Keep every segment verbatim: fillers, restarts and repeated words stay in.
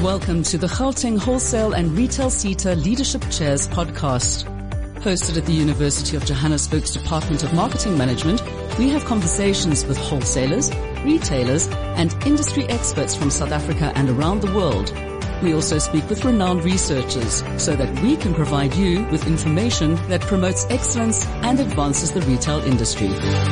Welcome to the Gauteng Wholesale and Retail SETA Leadership Chairs podcast. Hosted at the University of Johannesburg's Department of Marketing Management, we have conversations with wholesalers, retailers, and industry experts from South Africa and around the world. We also speak with renowned researchers so that we can provide you with information that promotes excellence and advances the retail industry.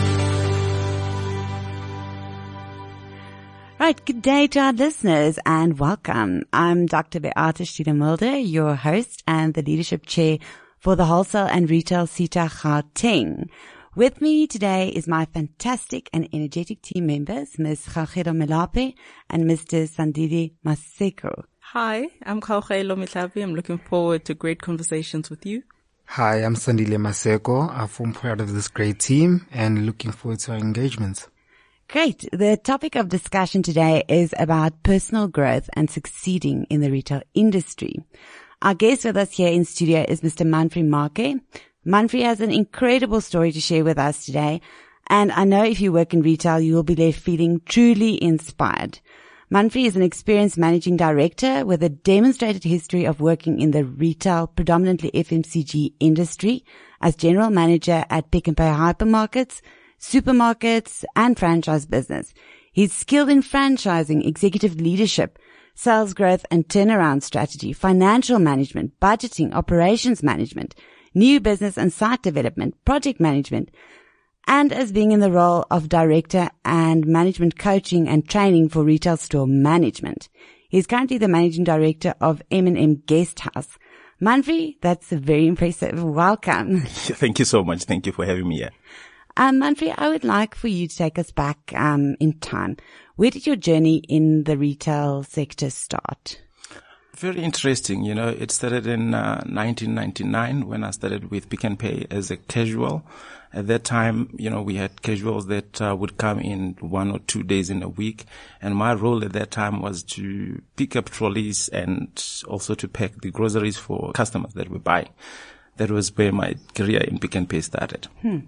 Right, good day to our listeners and welcome. I'm Doctor Beate Studer-Mulder, your host and the Leadership Chair for the Wholesale and Retail SETA Gauteng. With me today is my fantastic and energetic team members, Miz Kaugelo Melape and Mister Sandile Maseko. Hi, I'm Kaugelo Melape. I'm looking forward to great conversations with you. Hi, I'm Sandile Maseko. I form part of this great team and looking forward to our engagements. Great. The topic of discussion today is about personal growth and succeeding in the retail industry. Our guest with us here in studio is Mister Manfred Marke. Manfred has an incredible story to share with us today, and I know if you work in retail, you will be left feeling truly inspired. Manfred is an experienced managing director with a demonstrated history of working in the retail, predominantly F M C G industry as general manager at Pick n Pay hypermarkets, supermarkets, and franchise business. He's skilled in franchising, executive leadership, sales growth and turnaround strategy, financial management, budgeting, operations management, new business and site development, project management, and as being in the role of director and management coaching and training for retail store management. He's currently the managing director of M and M Guest House. Manfred, that's very impressive. Welcome. Thank you so much. Thank you for having me here. Um, Manfred, I would like for you to take us back um, in time. Where did your journey in the retail sector start? Very interesting. You know, it started in uh, nineteen ninety-nine when I started with Pick n Pay as a casual. At that time, you know, we had casuals that uh, would come in one or two days in a week. And my role at that time was to pick up trolleys and also to pack the groceries for customers that were buying. That was where my career in Pick n Pay started. Hmm.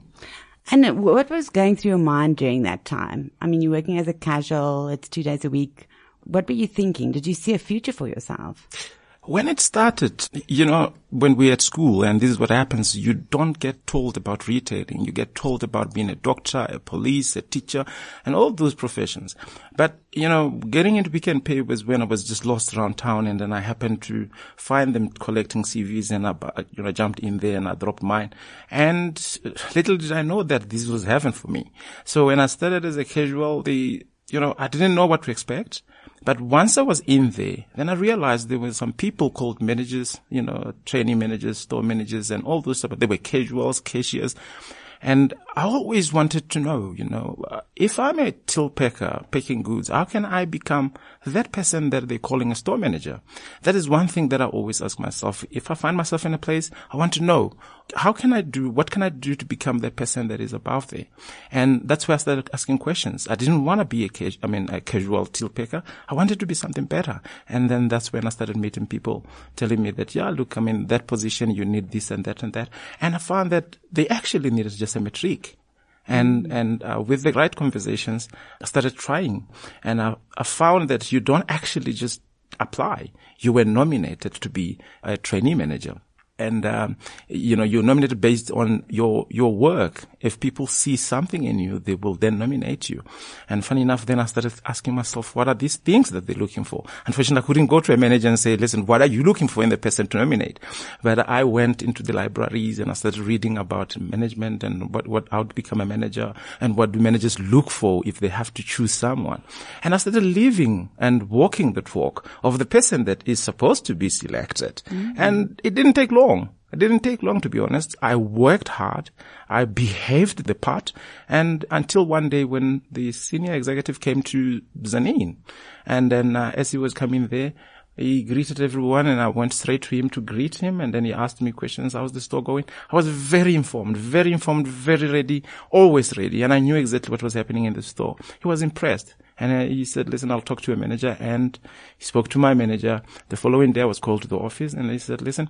And what was going through your mind during that time? I mean, you're working as a casual, it's two days a week. What were you thinking? Did you see a future for yourself? When it started, you know, when we're at school, and this is what happens, you don't get told about retailing. You get told about being a doctor, a police, a teacher, and all those professions. But, you know, getting into Pick n Pay was when I was just lost around town, and then I happened to find them collecting C Vs, and I, you know, jumped in there and I dropped mine. And little did I know that this was heaven for me. So when I started as a casual, the, you know, I didn't know what to expect. But once I was in there, then I realized there were some people called managers, you know, training managers, store managers, and all those stuff. They were casuals, cashiers. And I always wanted to know, you know, uh, if I'm a till packer packing goods, how can I become that person that they're calling a store manager? That is one thing that I always ask myself. If I find myself in a place, I want to know, how can I do, what can I do to become that person that is above there? And that's where I started asking questions. I didn't want to be a cas- I mean, a casual till packer. I wanted to be something better. And then that's when I started meeting people telling me that, yeah, look, I mean, that position, you need this and that and that. And I found that they actually needed just a metric. And, mm. and, uh, with the right conversations, I started trying. And I, I found that you don't actually just apply. You were nominated to be a trainee manager. And, um, you know, you're nominated based on your, your work. If people see something in you, they will then nominate you. And funny enough, then I started asking myself, what are these things that they're looking for? Unfortunately, I couldn't go to a manager and say, listen, what are you looking for in the person to nominate? But I went into the libraries and I started reading about management and what, what, how to become a manager and what do managers look for if they have to choose someone. And I started living and walking the talk of the person that is supposed to be selected. Mm-hmm. And it didn't take long. It didn't take long, to be honest. I worked hard. I behaved the part. And until one day when the senior executive came to Zanin, and then uh, as he was coming there, he greeted everyone and I went straight to him to greet him. And then he asked me questions. How's the store going? I was very informed, very informed, very ready, always ready. And I knew exactly what was happening in the store. He was impressed. And uh, he said, listen, I'll talk to a manager. And he spoke to my manager. The following day I was called to the office and he said, listen,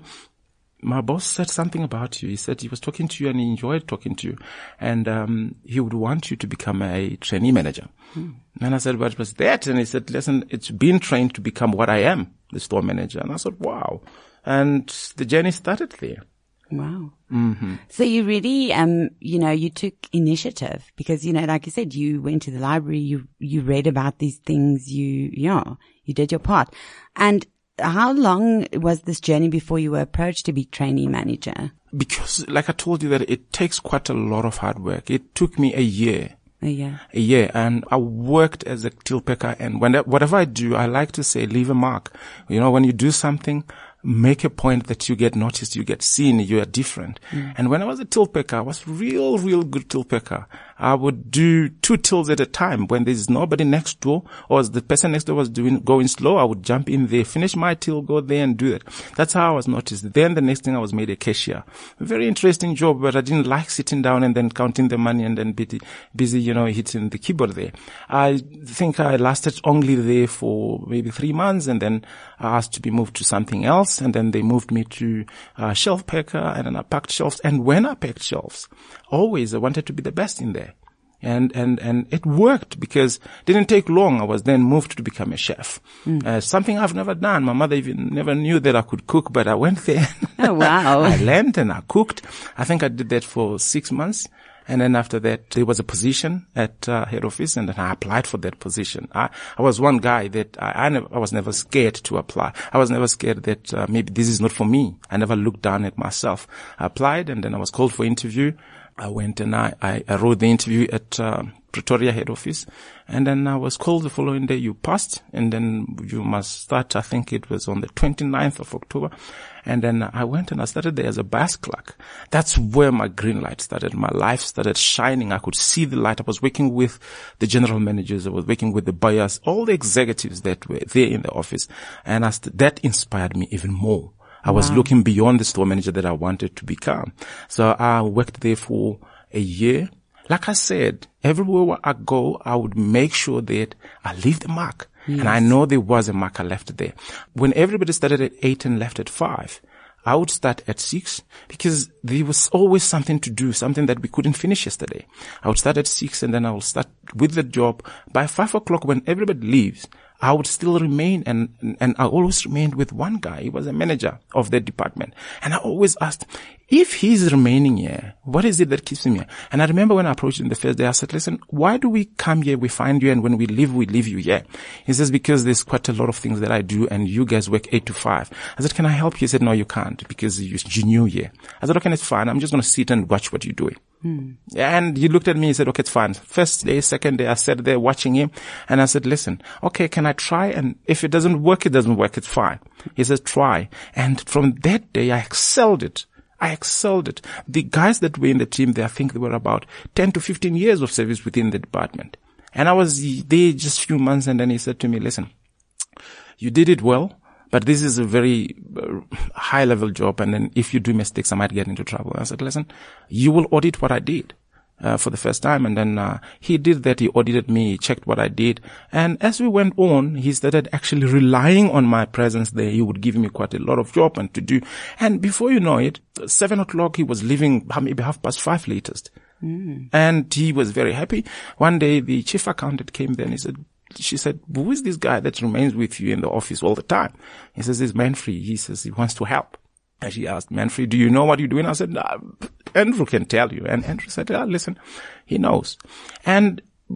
my boss said something about you. He said he was talking to you and he enjoyed talking to you. And um he would want you to become a trainee manager. Hmm. And I said, what was that? And he said, listen, it's been trained to become what I am. the store manager. And I thought, wow. And the journey started there. Wow. Mm-hmm. So you really, um, you know, you took initiative because, you know, like you said, you went to the library, you, you read about these things, you, yeah, you did your part. And how long was this journey before you were approached to be trainee manager? Because, like I told you, that it takes quite a lot of hard work. It took me a year. A year. A year. And I worked as a till packer. And when, whatever I do, I like to say, leave a mark. You know, when you do something, make a point that you get noticed, you get seen, you are different. Mm. And when I was a till packer, I was real, real good till packer. I would do two tills at a time. When there's nobody next door, or the person next door was doing, going slow, I would jump in there, finish my till, go there and do it. That's how I was noticed. Then the next thing I was made a cashier. A very interesting job, but I didn't like sitting down and then counting the money and then busy, busy, you know, hitting the keyboard there. I think I lasted only there for maybe three months and then I asked to be moved to something else. And then they moved me to uh, shelf packer, and then I packed shelves. And when I packed shelves, always I wanted to be the best in there. And, and, and it worked because it didn't take long. I was then moved to become a chef. Mm. Uh, something I've never done. My mother even never knew that I could cook, but I went there. Oh, wow. I learned and I cooked. I think I did that for six months. And then after that, there was a position at uh, head office, and then I applied for that position. I, I was one guy that I, I, never, I was never scared to apply. I was never scared that uh, maybe this is not for me. I never looked down at myself. I applied, and then I was called for interview. I went and I, I, I wrote the interview at uh, Pretoria head office, and then I was called the following day. You passed, and then you must start. I think it was on the twenty-ninth of October. And then I went and I started there as a bus clerk. That's where my green light started. My life started shining. I could see the light. I was working with the general managers. I was working with the buyers, all the executives that were there in the office. And I st- that inspired me even more. I was wow. looking beyond the store manager that I wanted to become. So I worked there for a year. Like I said, everywhere I go, I would make sure that I leave the mark. Yes. And I know there was a marker left there. When everybody started at eight and left at five, I would start at six because there was always something to do, something that we couldn't finish yesterday. I would start at six and then I would start with the job. By five o'clock, when everybody leaves, I would still remain, and, and I always remained with one guy. He was a manager of the department. And I always asked, if he's remaining here, what is it that keeps him here? And I remember when I approached him the first day, I said, listen, why do we come here? We find you, and when we leave, we leave you here. He says, because there's quite a lot of things that I do, and you guys work eight to five. I said, can I help you? He said, no, you can't, because you're new here. I said, okay, it's fine. I'm just going to sit and watch what you're doing. Hmm. And he looked at me and said, okay, it's fine. First day, second day, I sat there watching him, and I said, listen, okay, can I try? And if it doesn't work, it doesn't work. It's fine. He says, try. And from that day, I excelled it. I excelled it. The guys that were in the team, they, I think they were about ten to fifteen years of service within the department. And I was there just a few months, and then he said to me, listen, you did it well, but this is a very uh, high level job. And then if you do mistakes, I might get into trouble. I said, listen, you will audit what I did. Uh, for the first time. And then, uh, he did that. He audited me. He checked what I did. And as we went on, he started actually relying on my presence there. He would give me quite a lot of job and to do. And before you know it, seven o'clock, he was leaving maybe half past five latest. Mm. And he was very happy. One day, the chief accountant came there and he said, she said, who is this guy that remains with you in the office all the time? He says, it's Manfrey. He says he wants to help. And she asked, Manfrey, do you know what you're doing? I said, nah, Andrew can tell you. And Andrew said, ah, listen, he knows. And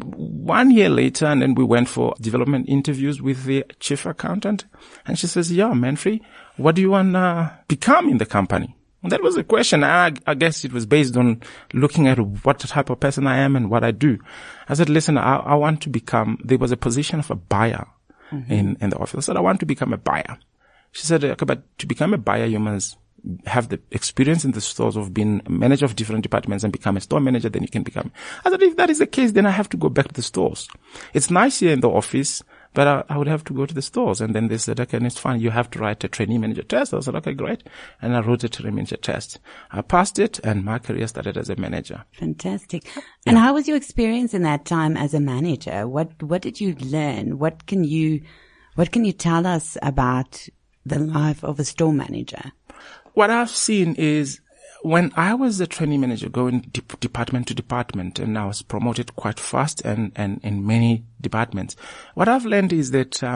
one year later, and then we went for development interviews with the chief accountant. And she says, yeah, Manfrey, what do you want to become in the company? And that was the question. I, I guess it was based on looking at what type of person I am and what I do. I said, listen, I, I want to become, there was a position of a buyer mm-hmm. in, in the office. I said, I want to become a buyer. She said, okay, but to become a buyer, you must have the experience in the stores of being a manager of different departments and become a store manager, then you can become. I said, if that is the case, then I have to go back to the stores. It's nice here in the office, but I, I would have to go to the stores. And then they said, okay, and it's fine. You have to write a trainee manager test. I said, okay, great. And I wrote a trainee manager test. I passed it, and my career started as a manager. Fantastic. Yeah. And how was your experience in that time as a manager? What, what did you learn? What can you, what can you tell us about the life of a store manager? What I've seen is when I was a trainee manager going de- department to department, and I was promoted quite fast and, and in many departments, what I've learned is that um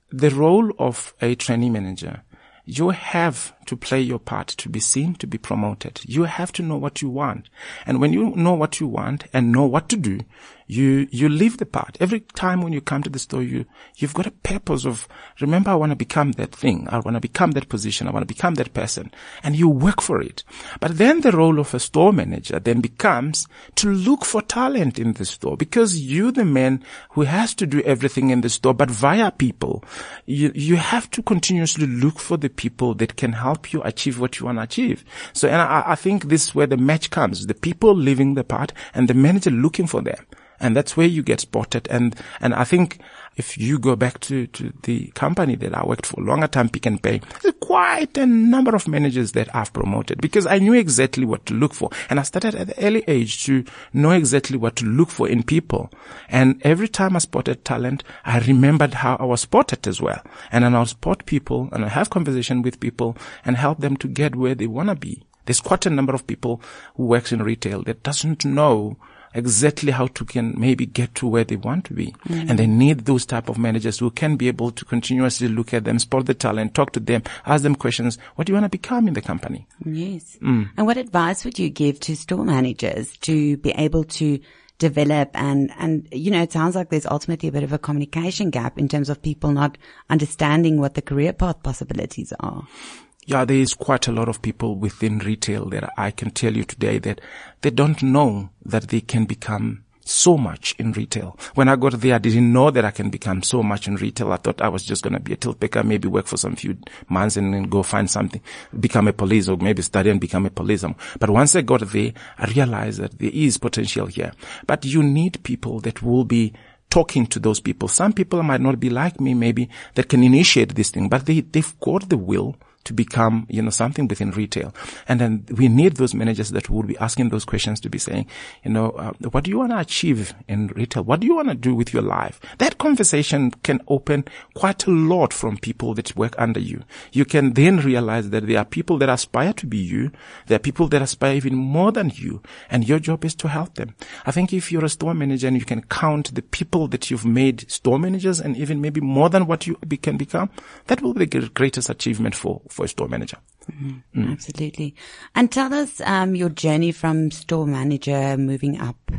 the role of a trainee manager, you have to play your part to be seen, to be promoted. You have to know what you want. And when you know what you want and know what to do, you, you live the part. Every time when you come to the store, you, you've got a purpose of, remember, I want to become that thing. I want to become that position. I want to become that person. And you work for it. But then the role of a store manager then becomes to look for talent in the store, because you, the man who has to do everything in the store, but via people, you, you have to continuously look for the people that can help you achieve what you want to achieve. So, and I, I think this is where the match comes. The people living the part and the manager looking for them. And that's where you get spotted. And, and I think if you go back to, to the company that I worked for, longer time Pick n Pay, there's quite a number of managers that I've promoted because I knew exactly what to look for. And I started at the early age to know exactly what to look for in people. And every time I spotted talent, I remembered how I was spotted as well. And then I'll spot people and I have conversation with people and help them to get where they want to be. There's quite a number of people who works in retail that doesn't know exactly how to can maybe get to where they want to be. Mm. And they need those type of managers who can be able to continuously look at them, spot the talent, talk to them, ask them questions. What do you want to become in the company? Yes. Mm. And what advice would you give to store managers to be able to develop and, and, you know, it sounds like there's ultimately a bit of a communication gap in terms of people not understanding what the career path possibilities are. Yeah, there is quite a lot of people within retail that I can tell you today that they don't know that they can become so much in retail. When I got there, I didn't know that I can become so much in retail. I thought I was just going to be a till picker, maybe work for some few months and then go find something, become a police, or maybe study and become a police. But once I got there, I realized that there is potential here. But you need people that will be talking to those people. Some people might not be like me, maybe, that can initiate this thing, but they, they've got the will to become, you know, something within retail. And then we need those managers that will be asking those questions, to be saying, you know, uh, what do you want to achieve in retail? What do you want to do with your life? That conversation can open quite a lot from people that work under you. You can then realize that there are people that aspire to be you. There are people that aspire even more than you. And your job is to help them. I think if you're a store manager and you can count the people that you've made store managers and even maybe more than what you be, can become, that will be the greatest achievement for for a store manager. Mm-hmm. Mm. Absolutely. And tell us um, your journey from store manager moving up.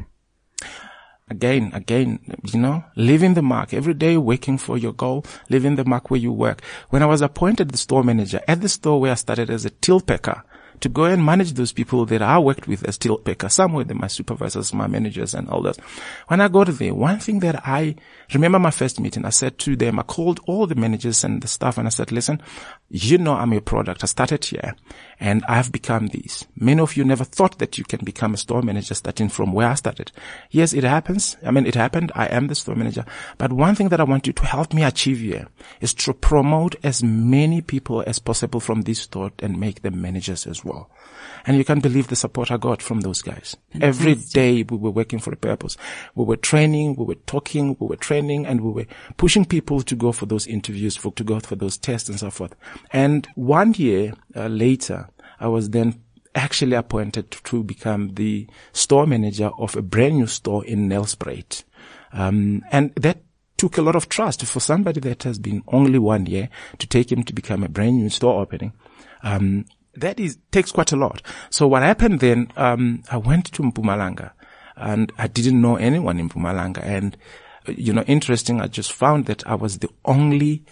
Again, again, you know, leaving the mark every day, working for your goal, leaving the mark where you work. When I was appointed the store manager at the store where I started as a till packer, to go and manage those people that I worked with as till packer, some were my supervisors, my managers and all that. When I got there, one thing that I remember my first meeting, I said to them, I called all the managers and the staff and I said, listen, you know I'm a product. I started here and I've become this. Many of you never thought that you can become a store manager starting from where I started. Yes, it happens. I mean, it happened. I am the store manager. But one thing that I want you to help me achieve here is to promote as many people as possible from this store and make them managers as well. And you can't believe the support I got from those guys. Fantastic. Every day we were working for a purpose. We were training, we were talking, we were training, and we were pushing people to go for those interviews, for to go for those tests and so forth. And one year uh, later, I was then actually appointed to become the store manager of a brand new store in Nelspruit. Um, and that took a lot of trust for somebody that has been only one year to take him to become a brand new store opening. Um, That is, takes quite a lot. So what happened then, um, I went to Mpumalanga and I didn't know anyone in Mpumalanga. And, you know, interesting, I just found that I was the only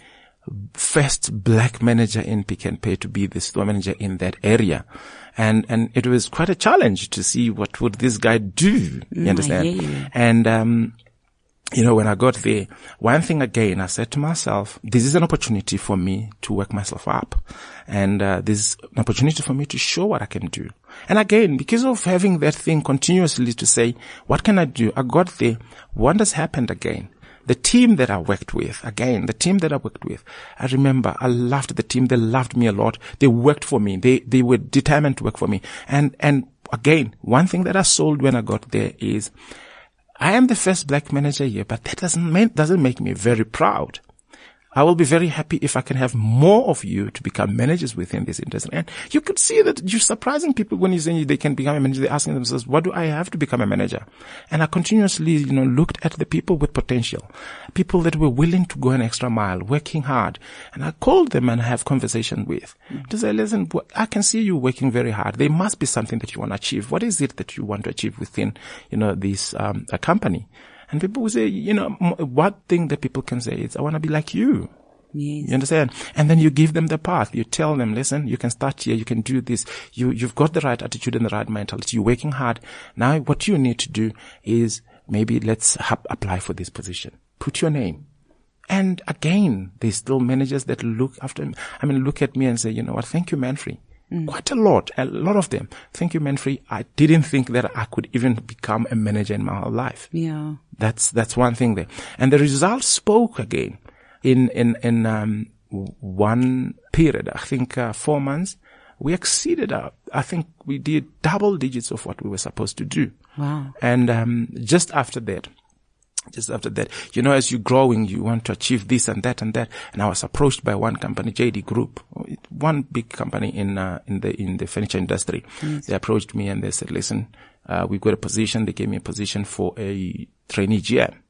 first black manager in Pick n Pay to be the store manager in that area. And, and it was quite a challenge to see what would this guy do. You mm, understand? Yeah. And, um, you know, when I got there, one thing again, I said to myself, this is an opportunity for me to work myself up. And, uh, this is an opportunity for me to show what I can do. And again, because of having that thing continuously to say, what can I do? I got there. Wonders happened again. The team that I worked with, again, the team that I worked with, I remember I loved the team. They loved me a lot. They worked for me. They, they were determined to work for me. And, and again, one thing that I sold when I got there is, I am the first black manager here, but that doesn't make, doesn't make me very proud. I will be very happy if I can have more of you to become managers within this industry. And you could see that you're surprising people when you say they can become a manager. They're asking themselves, what do I have to become a manager? And I continuously, you know, looked at the people with potential, people that were willing to go an extra mile, working hard. And I called them and have conversation with to say, listen, I can see you working very hard. There must be something that you want to achieve. What is it that you want to achieve within, you know, this, um, a company? And people will say, you know, one thing that people can say is, I want to be like you. Yes. You understand? And then you give them the path. You tell them, listen, you can start here. You can do this. You, you've got the right attitude and the right mentality. You're working hard. Now what you need to do is maybe let's ha- apply for this position. Put your name. And again, there's still managers that look after me. I mean, look at me and say, you know what? Thank you, Manfrey. Mm. Quite a lot, a lot of them. Thank you, Manfrey. I didn't think that I could even become a manager in my whole life. Yeah. That's, that's one thing there. And the results spoke again in, in, in, um, one period. I think, uh, four months. We exceeded our, I think we did double digits of what we were supposed to do. Wow. And, um, just after that, Just after that, you know, as you're growing, you want to achieve this and that and that. And I was approached by one company, J D Group, one big company in, uh, in the, in the furniture industry. Yes. They approached me and they said, listen, uh, we've got a position. They gave me a position for a trainee G M.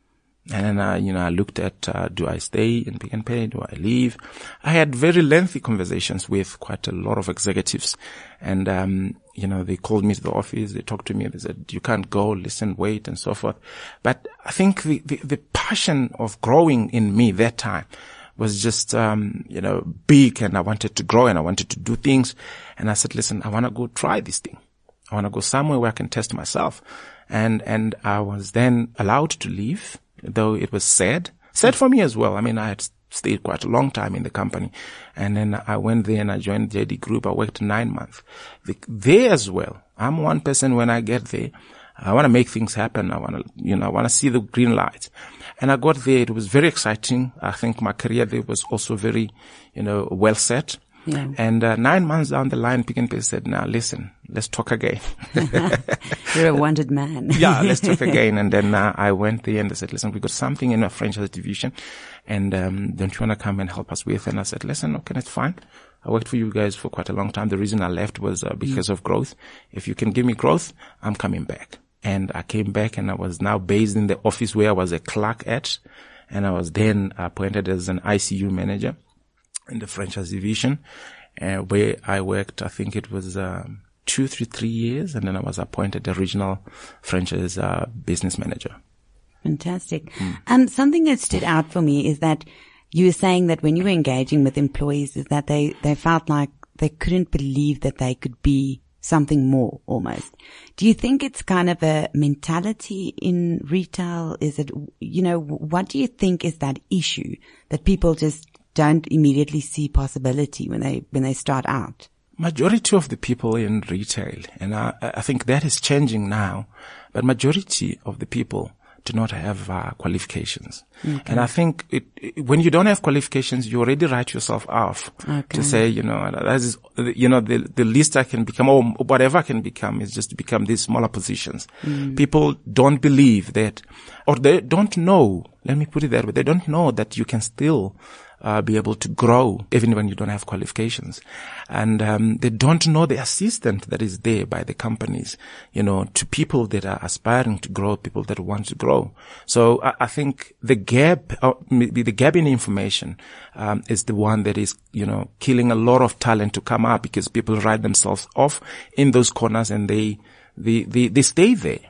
And then, uh, you know, I looked at, uh, do I stay in Pick n Pay? Do I leave? I had very lengthy conversations with quite a lot of executives. And, um, you know, they called me to the office. They talked to me. They said, you can't go, listen, wait, and so forth. But I think the, the, the passion of growing in me that time was just, um, you know, big, and I wanted to grow and I wanted to do things. And I said, listen, I want to go try this thing. I want to go somewhere where I can test myself. And, and I was then allowed to leave, though it was sad, sad for me as well. I mean, I had stayed quite a long time in the company. And then I went there and I joined J D Group. I worked nine months. The, there as well, I'm one person when I get there, I want to make things happen. I want to, you know, I want to see the green light. And I got there. It was very exciting. I think my career there was also very, you know, well set. Yeah. And uh, nine months down the line, Pick n Pay said, now listen, let's talk again. You're a wanted man. Yeah, let's talk again. And then uh, I went there and they said, listen, we got something in our franchise division. And um, don't you want to come and help us with? And I said, listen, okay, that's fine. I worked for you guys for quite a long time. The reason I left was uh, because mm. of growth. If you can give me growth, I'm coming back. And I came back and I was now based in the office where I was a clerk at. And I was then appointed as an I C U manager in the franchise division, uh, where I worked, I think it was, um, two, three, three years. And then I was appointed the regional franchise, uh, business manager. Fantastic. Mm. Um, something that stood out for me is that you were saying that when you were engaging with employees is that they, they felt like they couldn't believe that they could be something more almost. Do you think it's kind of a mentality in retail? Is it, you know, what do you think is that issue that people just don't immediately see possibility when they, when they start out? Majority of the people in retail, and I, I think that is changing now, but majority of the people do not have uh, qualifications. Okay. And I think it, it, when you don't have qualifications, you already write yourself off okay. to say, you know, that is, you know, the, the least I can become or whatever I can become is just to become these smaller positions. Mm. People don't believe that, or they don't know, let me put it that way, they don't know that you can still Uh, be able to grow even when you don't have qualifications. And, um, they don't know the assistance that is there by the companies, you know, to people that are aspiring to grow, people that want to grow. So I, I think the gap, uh, maybe the gap in information, um, is the one that is, you know, killing a lot of talent to come up because people write themselves off in those corners and they, they, they, they stay there.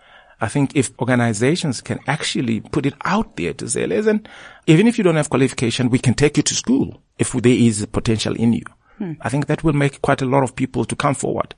I think if organizations can actually put it out there to say, listen, even if you don't have qualification, we can take you to school if there is potential in you. Hmm. I think that will make quite a lot of people to come forward,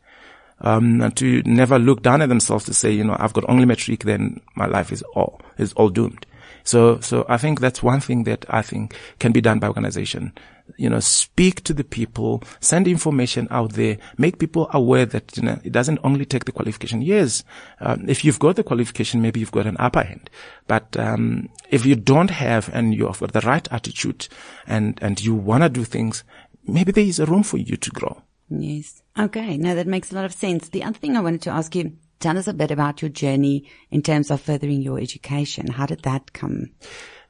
um, and to never look down at themselves to say, you know, I've got only matric, then my life is all, is all doomed. So, so I think that's one thing that I think can be done by organization. You know, speak to the people, send information out there, make people aware that, you know, it doesn't only take the qualification. Yes, um, if you've got the qualification, maybe you've got an upper hand. But, um, if you don't have and you've got the right attitude and, and you want to do things, maybe there is a room for you to grow. Yes. Okay. No, that makes a lot of sense. The other thing I wanted to ask you, tell us a bit about your journey in terms of furthering your education. How did that come?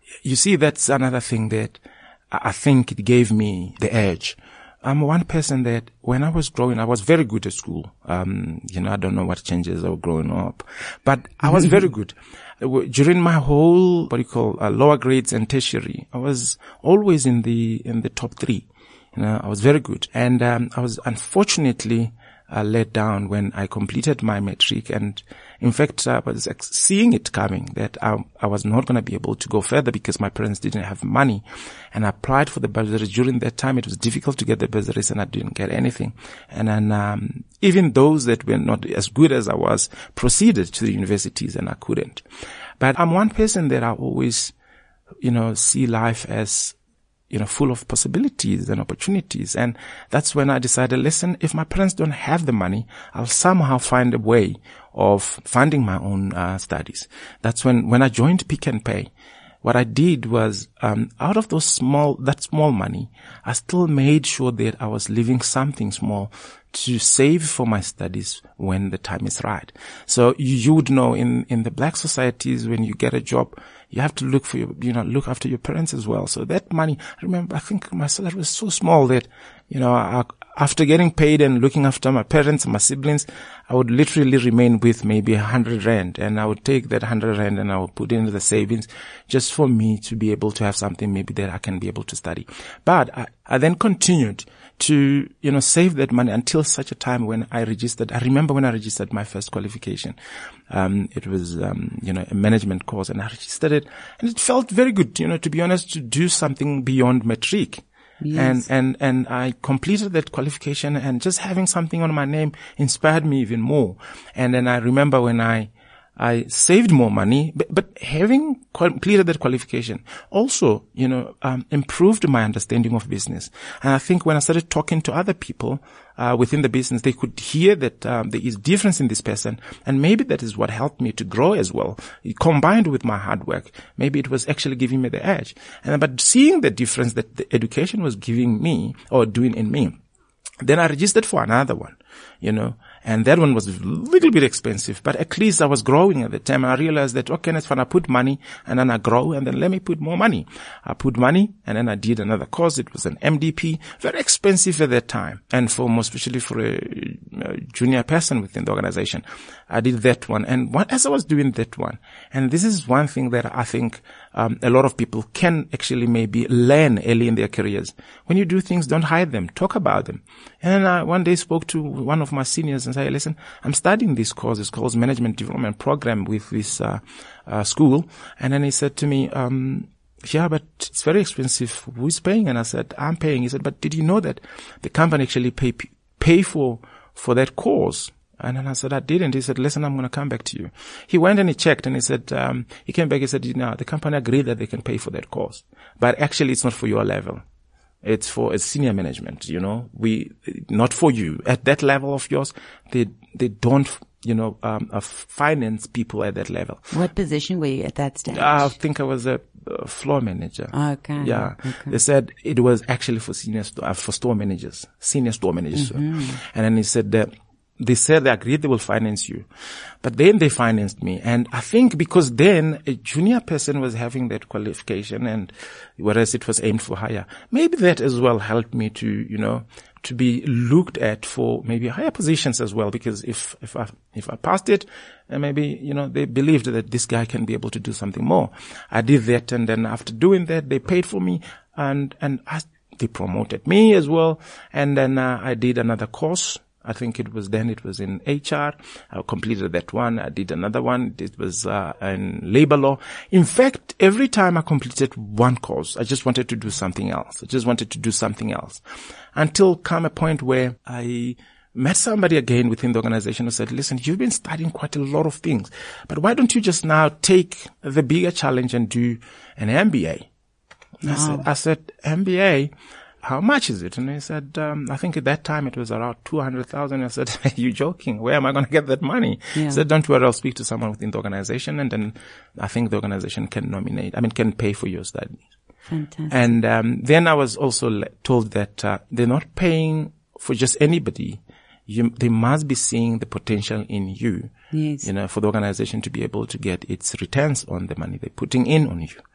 you see, that's another thing that I think it gave me the edge. I'm one person that when I was growing, I was very good at school. Um, you know, I don't know what changes I was growing up, but I was very good. During my whole, what do you call, uh, lower grades and tertiary, I was always in the, in the top three. You know, I was very good. And, um, I was unfortunately, uh, let down when I completed my matric. And in fact, I was seeing it coming that I, I was not going to be able to go further because my parents didn't have money. And I applied for the bursaries. During that time, it was difficult to get the bursaries and I didn't get anything. And then, um, even those that were not as good as I was proceeded to the universities and I couldn't. But I'm one person that I always, you know, see life as, you know, full of possibilities and opportunities. And that's when I decided, listen, if my parents don't have the money, I'll somehow find a way of funding my own uh, studies. That's when, when I joined Pick n Pay, what I did was, um, out of those small, that small money, I still made sure that I was leaving something small to save for my studies when the time is right. So you, you would know in, in the black societies, when you get a job, you have to look for your, you know, look after your parents as well. So that money, I remember, I think my salary was so small that, you know, I, after getting paid and looking after my parents and my siblings, I would literally remain with maybe a hundred rand, and I would take that hundred rand and I would put it into the savings just for me to be able to have something maybe that I can be able to study. But I, I then continued to, you know, save that money until such a time when I registered. I remember when I registered my first qualification. Um, it was, um, you know, a management course, and I registered it, and it felt very good, you know, to be honest, to do something beyond matric. Yes. And, and, and I completed that qualification, and just having something on my name inspired me even more. And then I remember when I, I saved more money, but, but having completed that qualification also, you know, um, improved my understanding of business. And I think when I started talking to other people, uh, within the business, they could hear that, um, there is difference in this person. And maybe that is what helped me to grow as well. Combined with my hard work, maybe it was actually giving me the edge. And, but seeing the difference that the education was giving me or doing in me, then I registered for another one, you know, and that one was a little bit expensive, but at least I was growing at the time. And I realized that, okay, that's when I put money and then I grow, and then let me put more money. I put money and then I did another course. It was an M D P, very expensive at that time. And for more especially for a, a junior person within the organization, I did that one. And what, as I was doing that one, and this is one thing that I think, um, a lot of people can actually maybe learn early in their careers. When you do things, don't hide them, talk about them. And I one day spoke to one of my seniors and said, listen, I'm studying this course. It's called Management Development Program with this, uh, uh, school. And then he said to me, um, yeah, but it's very expensive. Who's paying? And I said, I'm paying. He said, but did you know that the company actually pay, pay for, for that course? And then I said, I didn't. He said, listen, I'm going to come back to you. He went and he checked, and he said, um, he came back. He said, you know, the company agreed that they can pay for that course, but actually it's not for your level. It's for a senior management, you know, we, not for you at that level of yours. They, they don't, you know, um, uh, finance people at that level. What position were you at that stage? I think I was a, a floor manager. Okay. Yeah. Okay. They said it was actually for senior, uh, for store managers, senior store managers. Mm-hmm. So. And then he said that, they said they agreed they will finance you. But then they financed me. And I think because then a junior person was having that qualification, and whereas it was aimed for higher, maybe that as well helped me to, you know, to be looked at for maybe higher positions as well. Because if, if I, if I passed it, and maybe, you know, they believed that this guy can be able to do something more. I did that. And then after doing that, they paid for me, and, and I, they promoted me as well. And then uh, I did another course. I think it was then, it was in H R. I completed that one. I did another one. It was, uh, in labor law. In fact, every time I completed one course, I just wanted to do something else. I just wanted to do something else until come a point where I met somebody again within the organization who said, listen, you've been studying quite a lot of things, but why don't you just now take the bigger challenge and do an M B A? Wow. I said, I said, M B A? How much is it? And he said, um, I think at that time it was around two hundred thousand. I said, are you joking? Where am I going to get that money? Yeah. He said, don't worry, I'll speak to someone within the organization, and then I think the organization can nominate, I mean, can pay for your studies. Fantastic. And, um, then I was also told that, uh, they're not paying for just anybody. You, they must be seeing the potential in you. Yes. You know, for the organization to be able to get its returns on the money they're putting in on you.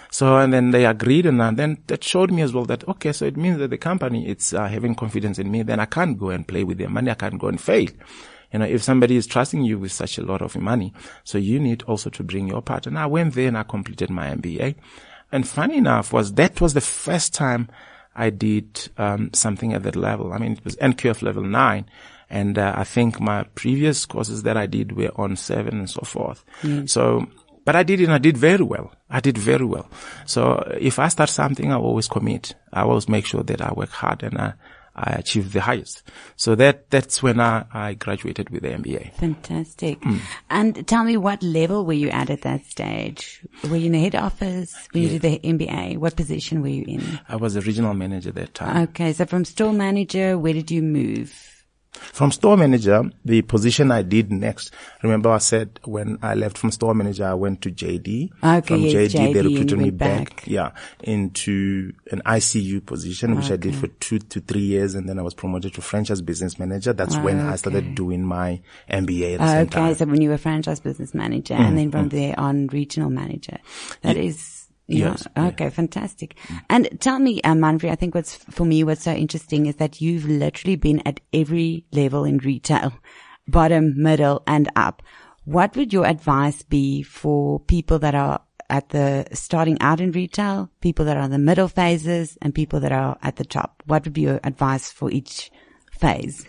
So, and then they agreed, and then that showed me as well that, okay, so it means that the company, it's uh, having confidence in me, then I can't go and play with their money, I can't go and fail. You know, if somebody is trusting you with such a lot of money, so you need also to bring your part. And I went there and I completed my M B A. And funny enough was that was the first time I did um something at that level. I mean, it was N Q F level nine. And uh, I think my previous courses that I did were on seven and so forth. Mm. So, but I did it and I did very well. I did very well. So if I start something, I always commit. I always make sure that I work hard and I, I achieve the highest. So that, that's when I, I graduated with the M B A. Fantastic. Mm. And tell me, what level were you at at that stage? Were you in the head office? When yeah. you did the M B A? What position were you in? I was a regional manager at that time. Okay. So from store manager, where did you move? From store manager, the position I did next, remember I said when I left from store manager, I went to J D. Okay, from yes, J D, J D, they recruited me back. back, yeah, into an I C U position, which okay. I did for two to three years, and then I was promoted to franchise business manager. That's oh, when okay. I started doing my M B A at the oh, same okay, time. Okay, so when you were franchise business manager, mm, and then from mm. there on regional manager. That yeah. is... Yes. Yeah. Okay, yeah. Fantastic. And tell me, uh, Manfred, I think what's, for me, what's so interesting is that you've literally been at every level in retail, bottom, middle, and up. What would your advice be for people that are at the starting out in retail, people that are in the middle phases, and people that are at the top? What would be your advice for each phase?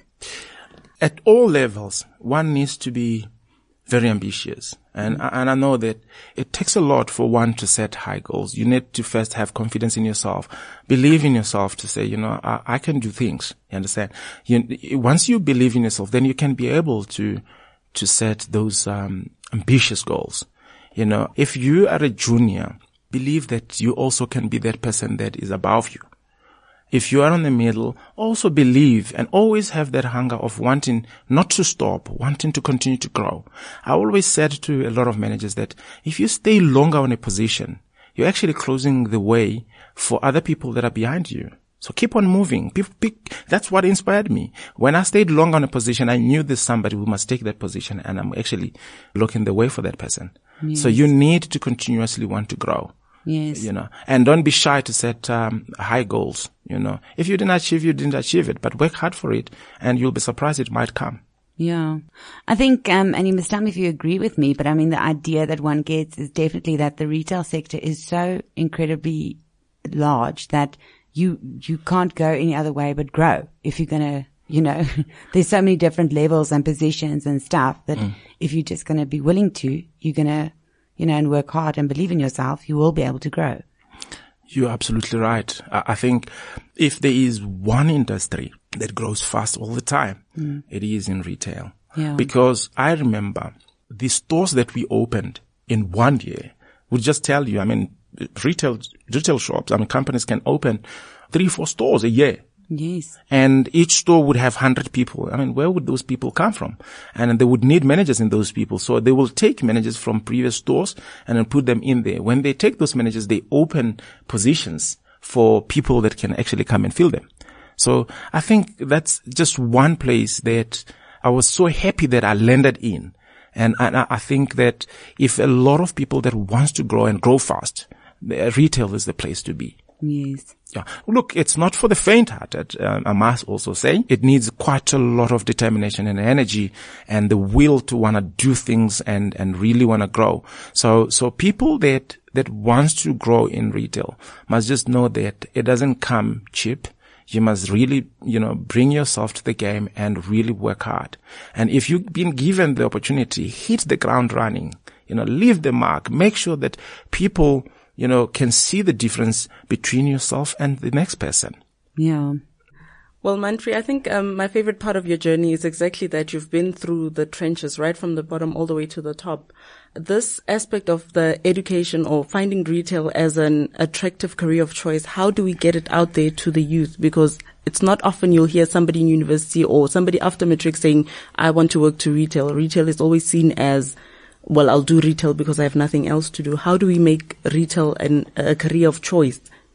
At all levels, one needs to be very ambitious. And, mm-hmm. and I know that it takes a lot for one to set high goals. You need to first have confidence in yourself, believe in yourself to say, you know, I, I can do things. You understand? You, once you believe in yourself, then you can be able to, to set those, um, ambitious goals. You know, if you are a junior, believe that you also can be that person that is above you. If you are in the middle, also believe and always have that hunger of wanting not to stop, wanting to continue to grow. I always said to a lot of managers that if you stay longer on a position, you're actually closing the way for other people that are behind you. So keep on moving. People pick, that's what inspired me. When I stayed long on a position, I knew there's somebody who must take that position, and I'm actually looking the way for that person. Yes. So you need to continuously want to grow. Yes. You know, and don't be shy to set um, high goals. You know, if you didn't achieve, you didn't achieve it, but work hard for it, and you'll be surprised it might come. Yeah. I think, um, and you must tell me if you agree with me, but I mean, the idea that one gets is definitely that the retail sector is so incredibly large that you, you can't go any other way but grow if you're going to, you know, there's so many different levels and positions and stuff that mm. if you're just going to be willing to, you're going to, you know, and work hard and believe in yourself, you will be able to grow. You're absolutely right. I think if there is one industry that grows fast all the time, mm. it is in retail. Yeah. Because I remember the stores that we opened in one year would just tell you, I mean, retail, retail shops, I mean, companies can open three, four stores a year. Yes. And each store would have one hundred people. I mean, where would those people come from? And they would need managers in those people. So they will take managers from previous stores and then put them in there. When they take those managers, they open positions for people that can actually come and fill them. So I think that's just one place that I was so happy that I landed in. And I, I think that if a lot of people that wants to grow and grow fast, retail is the place to be. Yes. Yeah. Look, it's not for the faint-hearted. Um, I must also say it needs quite a lot of determination and energy and the will to want to do things and, and really want to grow. So, so people that, that wants to grow in retail must just know that it doesn't come cheap. You must really, you know, bring yourself to the game and really work hard. And if you've been given the opportunity, hit the ground running, you know, leave the mark, make sure that people, you know, can see the difference between yourself and the next person. Yeah. Well, Manfred, I think um, my favorite part of your journey is exactly that you've been through the trenches, right from the bottom all the way to the top. This aspect of the education or finding retail as an attractive career of choice, how do we get it out there to the youth? Because it's not often you'll hear somebody in university or somebody after matric saying, I want to work to retail. Retail is always seen as, well, I'll do retail because I have nothing else to do. How do we make retail an, a career of choice?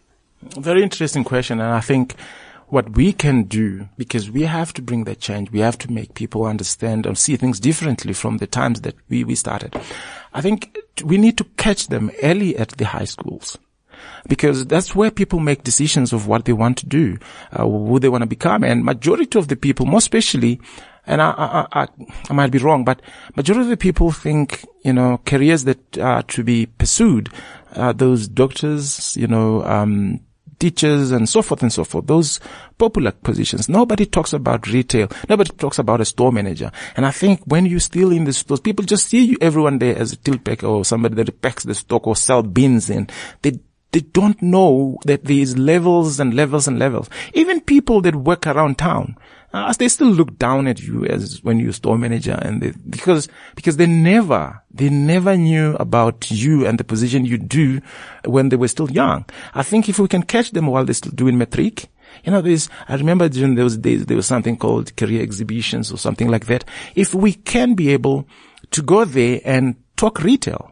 Very interesting question. And I think what we can do, because we have to bring that change, we have to make people understand and see things differently from the times that we, we started. I think we need to catch them early at the high schools. because that's where people make decisions of what they want to do, uh, who they want to become. And majority of the people, more especially, and I, I, I, I might be wrong, but majority of the people think, you know, careers that are to be pursued, uh, those doctors, you know, um, teachers and so forth and so forth, those popular positions. Nobody talks about retail. Nobody talks about a store manager. And I think when you're still in the stores, people just see you, everyone there as a till packer or somebody that packs the stock or sell bins in. They They don't know that there's levels and levels and levels. Even people that work around town, uh, they still look down at you as when you're store manager, and they, because, because they never, they never knew about you and the position you do when they were still young. I think if we can catch them while they're still doing matric, you know, there's, I remember during those days, there was something called career exhibitions or something like that. If we can be able to go there and talk retail,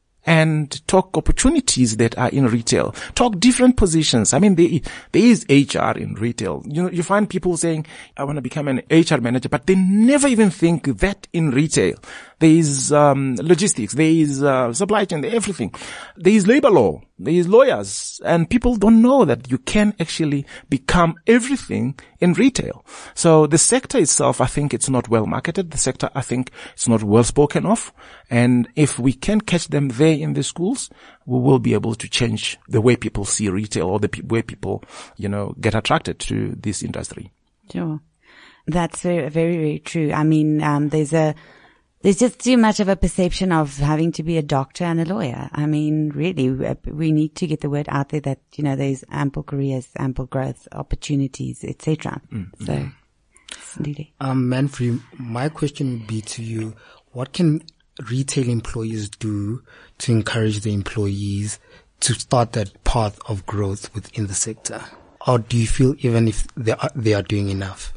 and talk opportunities that are in retail, talk different positions. I mean, there, there is H R in retail. You know, you find people saying, I want to become an H R manager, but they never even think that in retail. There is, um, logistics, there is, uh, supply chain, everything. There is labor law, there is lawyers, and people don't know that you can actually become everything in retail. So the sector itself, I think it's not well marketed. The sector, I think it's not well spoken of. And if we can catch them there in the schools, we will be able to change the way people see retail, or the pe- way people, you know, get attracted to this industry. Sure. That's very, very, very true. I mean, um, there's a, there's just too much of a perception of having to be a doctor and a lawyer. I mean, really, we need to get the word out there that, you know, there's ample careers, ample growth, opportunities, et cetera. Mm-hmm. So, indeed. Um, Manfrey, my question would be to you, what can retail employers do to encourage the employees to start that path of growth within the sector? Or do you feel even if they are, they are doing enough?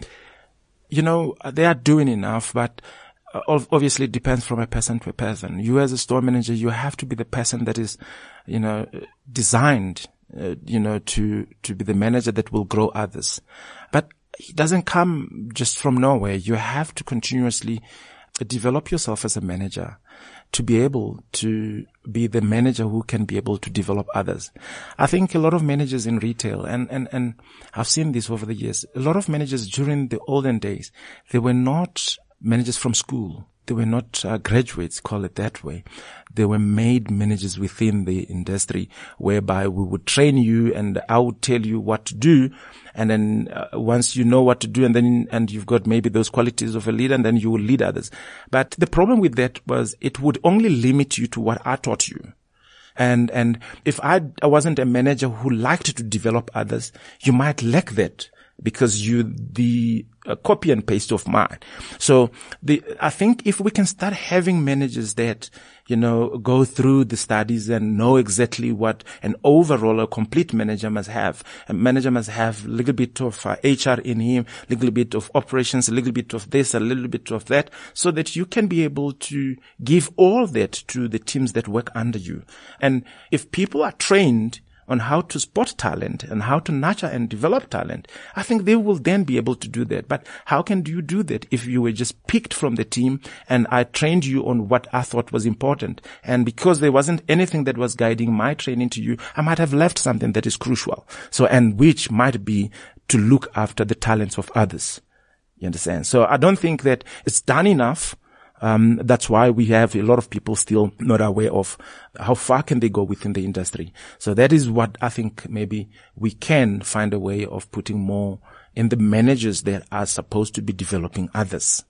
You know, they are doing enough, but obviously it depends from a person to a person. You as a store manager, you have to be the person that is, you know, designed, uh, you know, to, to be the manager that will grow others. But it doesn't come just from nowhere. You have to continuously develop yourself as a manager to be able to be the manager who can be able to develop others. I think a lot of managers in retail, and, and, and I've seen this over the years, a lot of managers during the olden days, they were not managers from school. They were not uh, graduates, call it that way. They were made managers within the industry, whereby we would train you and I would tell you what to do. And then uh, once you know what to do, and then and you've got maybe those qualities of a leader, and then you will lead others. But the problem with that was it would only limit you to what I taught you. And and if I, I wasn't a manager who liked to develop others, you might lack that, because you the uh, copy and paste of mine. So the I think if we can start having managers that, you know, go through the studies and know exactly what an overall, a complete manager must have. A manager must have a little bit of uh, H R in him, a little bit of operations, a little bit of this, a little bit of that, so that you can be able to give all that to the teams that work under you. And if people are trained on how to spot talent and how to nurture and develop talent, I think they will then be able to do that. But how can you do that if you were just picked from the team and I trained you on what I thought was important? And because there wasn't anything that was guiding my training to you, I might have left something that is crucial. So, and which might be to look after the talents of others. You understand? So I don't think that it's done enough. Um, that's why we have a lot of people still not aware of how far can they go within the industry. So that is what I think maybe we can find a way of putting more in the managers that are supposed to be developing others.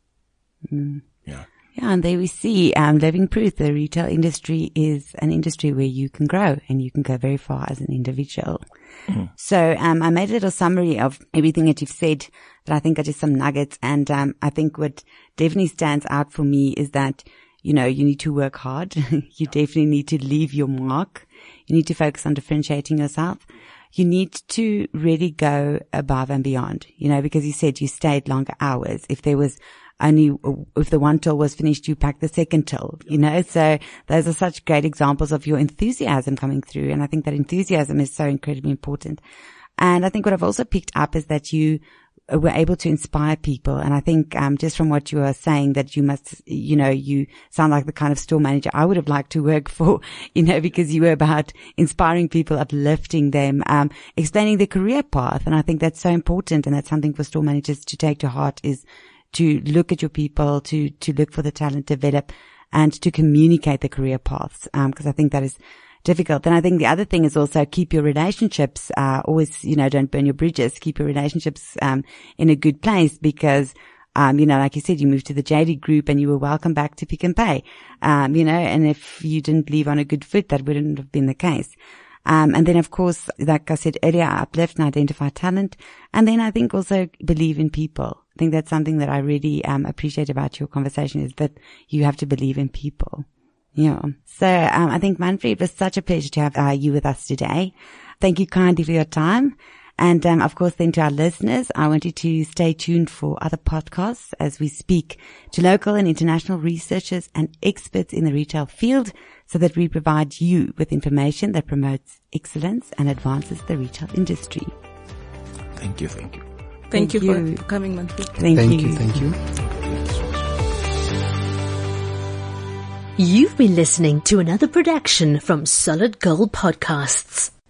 Mm. Yeah. Yeah, and there we see, um, living proof, the retail industry is an industry where you can grow and you can go very far as an individual. Mm-hmm. So, um, I made a little summary of everything that you've said, that I think are just some nuggets. And, um, I think what definitely stands out for me is that, you know, you need to work hard. You definitely need to leave your mark. You need to focus on differentiating yourself. You need to really go above and beyond, you know, because you said you stayed longer hours. If there was only, if the one till was finished, you packed the second till, you know, so those are such great examples of your enthusiasm coming through. And I think that enthusiasm is so incredibly important. And I think what I've also picked up is that you were able to inspire people. And I think, um, just from what you are saying, that you must, you know, you sound like the kind of store manager I would have liked to work for, you know, because you were about inspiring people, uplifting them, um, explaining their career path. And I think that's so important. And that's something for store managers to take to heart, is to look at your people, to, to look for the talent, develop, and to communicate the career paths. Um, cause I think that is difficult. And I think the other thing is also keep your relationships, uh, always, you know, don't burn your bridges, keep your relationships, um, in a good place, because, um, you know, like you said, you moved to the J D Group and you were welcome back to Pick n Pay, um, you know, and if you didn't leave on a good foot, that wouldn't have been the case. Um, and then of course, like I said earlier, uplift and identify talent. And then I think also believe in people. I think that's something that I really, um, appreciate about your conversation, is that you have to believe in people. Yeah. So, um, I think, Manfred, it was such a pleasure to have uh, you with us today. Thank you kindly for your time. And, um, of course, then to our listeners, I want you to stay tuned for other podcasts as we speak to local and international researchers and experts in the retail field, so that we provide you with information that promotes excellence and advances the retail industry. Thank you. Thank you. Thank, Thank you, you for coming, Manfred. Thank, Thank you. you. Thank you. You've been listening to another production from Solid Gold Podcasts.